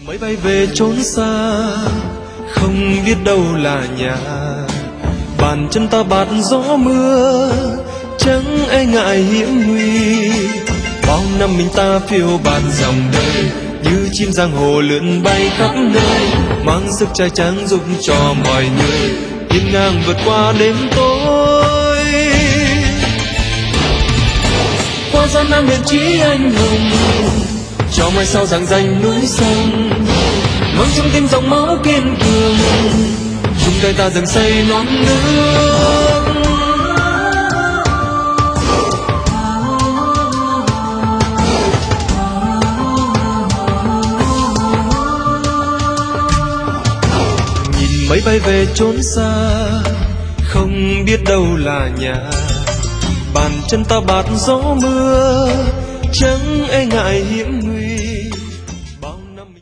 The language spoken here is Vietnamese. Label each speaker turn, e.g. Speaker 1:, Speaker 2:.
Speaker 1: Máy bay về chốn xa, không biết đâu là nhà. Bàn chân ta bạt gió mưa, chẳng e ngại hiểm nguy. Bao năm mình ta phiêu bạt dòng đời, như chim giang hồ lượn bay khắp nơi, mang sức trai tráng giúp cho mọi người hiên ngang vượt qua đêm tối. Qua gian nan miền trí anh hùng, cho mai sau rạng danh núi sông, mang trong tim dòng máu kiên cường, chung tay ta dần xây non nước. Nhìn máy bay về chốn xa, không biết đâu là nhà. Bàn chân ta bạt gió mưa, chẳng e ngại hiểm